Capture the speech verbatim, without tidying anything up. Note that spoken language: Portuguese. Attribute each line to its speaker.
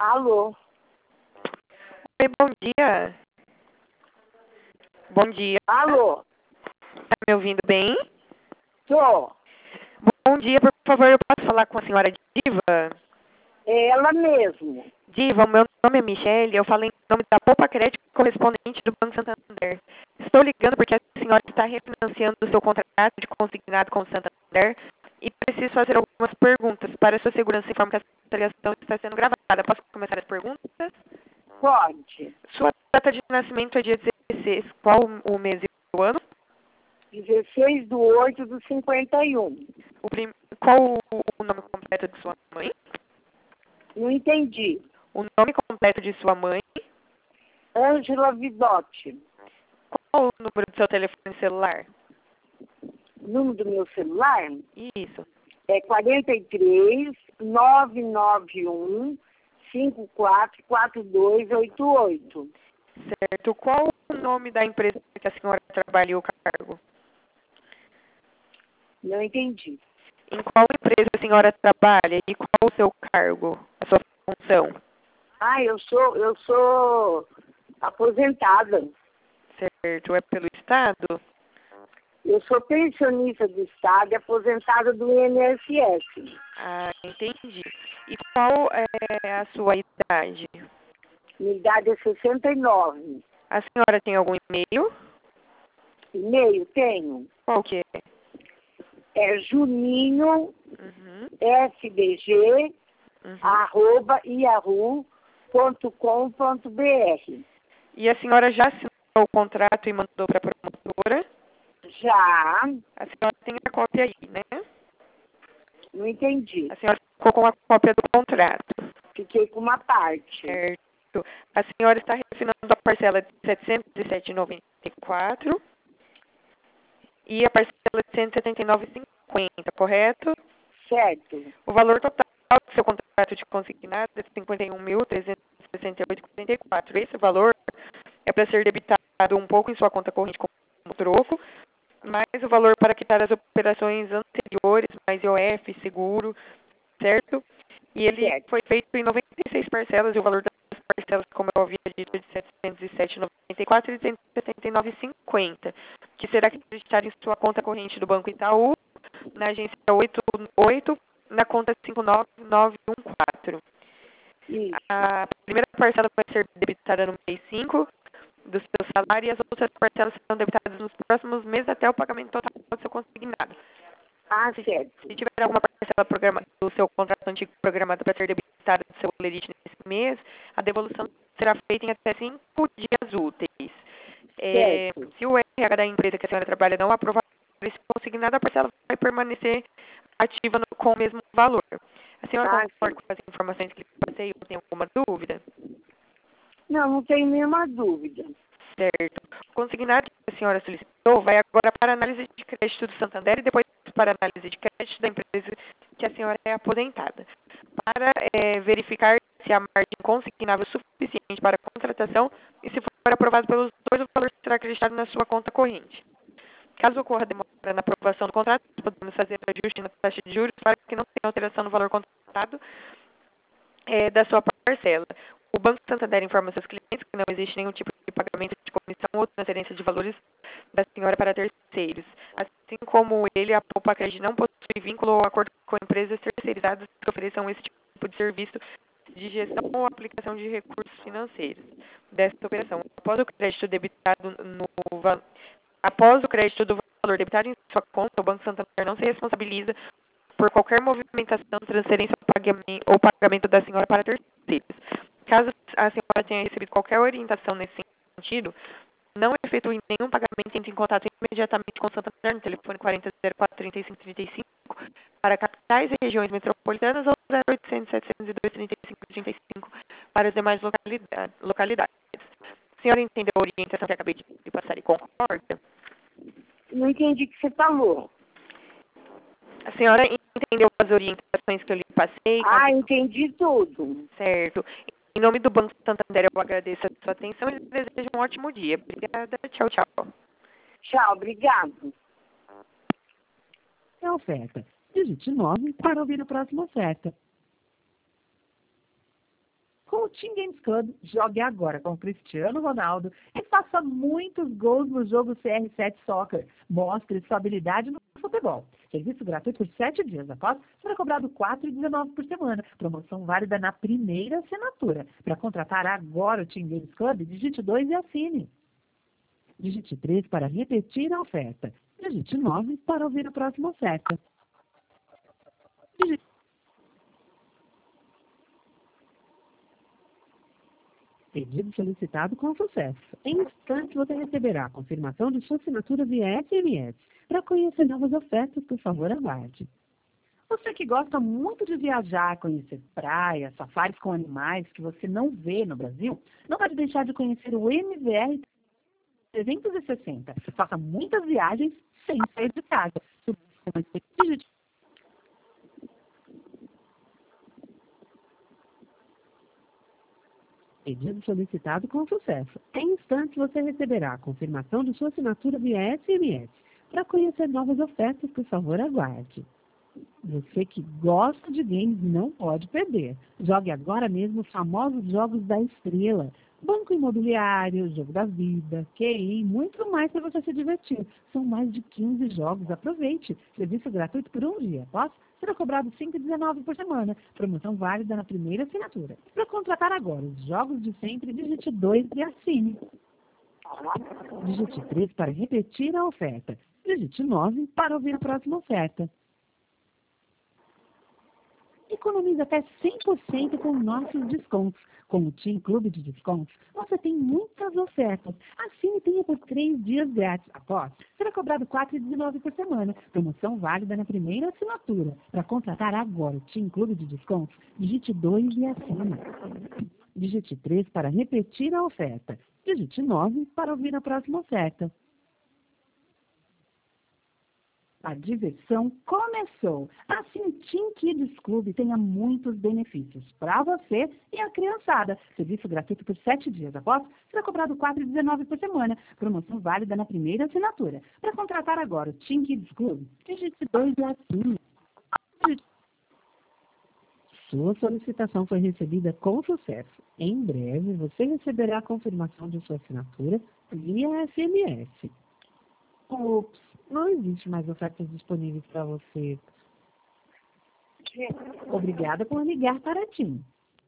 Speaker 1: Alô?
Speaker 2: Oi, bom dia. Bom dia.
Speaker 1: Alô?
Speaker 2: Tá me ouvindo bem?
Speaker 1: Tô.
Speaker 2: Bom dia, por favor, eu posso falar com a senhora Diva?
Speaker 1: É ela mesmo.
Speaker 2: Diva, o meu nome é Michele, eu falo em nome da Poupa Crédito correspondente do Banco Santander. Estou ligando porque a senhora está refinanciando o seu contrato de consignado com o Santander e preciso fazer algumas perguntas. Para sua segurança, informo que essa ligação está sendo gravada. Posso começar as perguntas?
Speaker 1: Pode.
Speaker 2: Sua data de nascimento é dia dezesseis. Qual o mês e o ano?
Speaker 1: dezesseis de oito de cinquenta e um.
Speaker 2: O prim... Qual o nome completo de sua mãe?
Speaker 1: Não entendi.
Speaker 2: O nome completo de sua mãe?
Speaker 1: Ângela Vidotti.
Speaker 2: Qual o número do seu telefone celular?
Speaker 1: O número do meu celular
Speaker 2: Isso.
Speaker 1: é quarenta e três, nove nove um, cinco quatro quatro dois oito oito.
Speaker 2: Certo. Qual o nome da empresa que a senhora trabalha e o cargo?
Speaker 1: Não entendi.
Speaker 2: Em qual empresa a senhora trabalha e qual o seu cargo, a sua função?
Speaker 1: Ah, eu sou, eu sou aposentada.
Speaker 2: Certo. É pelo Estado?
Speaker 1: Eu sou pensionista do Estado e aposentada do I N S S.
Speaker 2: Ah, entendi. E qual é a sua idade?
Speaker 1: Minha idade é sessenta e nove.
Speaker 2: A senhora tem algum e-mail?
Speaker 1: E-mail tenho.
Speaker 2: Qual que é?
Speaker 1: É juninho,
Speaker 2: Uhum.
Speaker 1: S B G,
Speaker 2: Uhum.
Speaker 1: arroba, yahoo ponto com ponto br.
Speaker 2: E a senhora já assinou o contrato e mandou para a promotora?
Speaker 1: Já,
Speaker 2: A senhora tem a cópia aí, né?
Speaker 1: não entendi.
Speaker 2: A senhora ficou com a cópia do contrato,
Speaker 1: Fiquei com uma parte.
Speaker 2: certo? A senhora está refinando a parcela de setecentos e sete reais e noventa e quatro centavos e a parcela de cento e setenta e nove reais e cinquenta centavos, correto?
Speaker 1: Certo.
Speaker 2: O valor total do seu contrato de consignado é cinquenta e um mil, trezentos e sessenta e oito reais e quarenta e quatro centavos. Esse valor é para ser debitado um pouco em sua conta corrente como troco, mais o valor para quitar as operações anteriores, mais I O F, seguro, certo? E ele
Speaker 1: Certo.
Speaker 2: foi feito em noventa e seis parcelas, e o valor das parcelas, como eu havia dito, é de setecentos e sete reais e noventa e quatro centavos e cento e setenta e nove reais e cinquenta centavos, que será acreditado em sua conta corrente do Banco Itaú, na agência oito oito, na conta cinco nove nove um quatro.
Speaker 1: Isso.
Speaker 2: A primeira parcela vai ser debitada no mês cinco do seu salário e as outras parcelas serão debitadas nos próximos meses até o pagamento total do seu consignado.
Speaker 1: Ah,
Speaker 2: Se,
Speaker 1: certo.
Speaker 2: se tiver alguma parcela programa, do seu contrato antigo programado para ser debitada do seu lerite nesse mês, a devolução será feita em até cinco dias úteis. É,
Speaker 1: Certo.
Speaker 2: se o R H da empresa que a senhora trabalha não aprovar esse consignado, a parcela vai permanecer ativa no, com o mesmo valor. A senhora
Speaker 1: Ah,
Speaker 2: concorda
Speaker 1: sim.
Speaker 2: com as informações que lhe passei ou tem alguma dúvida?
Speaker 1: Não, não tenho nenhuma dúvida.
Speaker 2: Certo. O consignado que a senhora solicitou vai agora para análise de crédito do Santander e depois para análise de crédito da empresa que a senhora é aposentada, para é, verificar se a margem consignável é suficiente para a contratação e, se for aprovado pelos dois, o valor será acreditado na sua conta corrente. Caso ocorra demora na aprovação do contrato, podemos fazer ajuste na taxa de juros para que não tenha alteração no valor contratado é, da sua parcela. O Banco Santander informa seus clientes que não existe nenhum tipo de pagamento de comissão ou transferência de valores da senhora para terceiros. Assim como ele, a Poupa Crédito não possui vínculo ou acordo com empresas terceirizadas que ofereçam esse tipo de serviço de gestão ou aplicação de recursos financeiros desta operação. Após o crédito debitado no va- após o crédito do valor debitado em sua conta, o Banco Santander não se responsabiliza por qualquer movimentação, transferência ou pagamento, ou pagamento da senhora para terceiros. Caso a senhora tenha recebido qualquer orientação nesse sentido, não efetue nenhum pagamento, entre em contato imediatamente com o Santander no telefone quarenta zero quatro trinta e cinco trinta e cinco para capitais e regiões metropolitanas ou zero oitocentos, setecentos e dois, trinta e cinco trinta e cinco para as demais localidades. localidades. A senhora entendeu a orientação que acabei de passar e concorda?
Speaker 1: Não entendi o que você falou.
Speaker 2: A senhora entendeu as orientações que eu lhe passei?
Speaker 1: Ah, entendi tudo.
Speaker 2: Certo. Em nome do Banco Santander, eu agradeço a sua atenção e desejo um ótimo dia. Obrigada. Tchau, tchau.
Speaker 1: Tchau, obrigado.
Speaker 3: É oferta. Digite nove para ouvir a próxima oferta. Com o Team Games Club, jogue agora com o Cristiano Ronaldo e faça muitos gols no jogo C R sete Soccer. Mostre sua habilidade no futebol. Serviço gratuito por sete dias. Após, será cobrado quatro reais e dezenove centavos por semana. Promoção válida na primeira assinatura. Para contratar agora o Team Games Club, digite dois e assine. Digite três para repetir a oferta. Digite nove para ouvir a próxima oferta. Digite... Pedido solicitado com sucesso. Em instantes você receberá a confirmação de sua assinatura via S M S. Para conhecer novas ofertas, por favor, aguarde. Você que gosta muito de viajar, conhecer praias, safaris com animais que você não vê no Brasil, não pode deixar de conhecer o M V R trezentos e sessenta. Faça muitas viagens sem sair de casa. Pedido solicitado com sucesso. Em instantes você receberá a confirmação de sua assinatura via S M S. Para conhecer novas ofertas, por favor, aguarde. Você que gosta de games não pode perder. Jogue agora mesmo os famosos jogos da estrela. Banco Imobiliário, Jogo da Vida, Q I, muito mais para você se divertir. São mais de quinze jogos. Aproveite. Serviço gratuito por um dia. Posso? Será cobrado cinco reais e dezenove centavos por semana. Promoção válida na primeira assinatura. Para contratar agora os jogos de sempre, digite dois e assine. Digite três para repetir a oferta. Digite nove para ouvir a próxima oferta. Economize até cem por cento com nossos descontos. Com o Team Clube de Descontos, você tem muitas ofertas. Assine e tenha por três dias grátis. Após, será cobrado quatro reais e dezenove centavos por semana. Promoção válida na primeira assinatura. Para contratar agora o Team Clube de Descontos, digite dois e assine. Digite três para repetir a oferta. Digite nove para ouvir a próxima oferta. A diversão começou. Assim, o Team Kids Club tenha muitos benefícios para você e a criançada. Serviço gratuito por sete dias. Após, será cobrado quatro reais e dezenove centavos por semana. Promoção válida na primeira assinatura. Para contratar agora o Team Kids Club, digite dois e assine. Sua solicitação foi recebida com sucesso. Em breve, você receberá a confirmação de sua assinatura via S M S. Ups, não existe mais ofertas disponíveis para você. Obrigada por ligar para a TIM.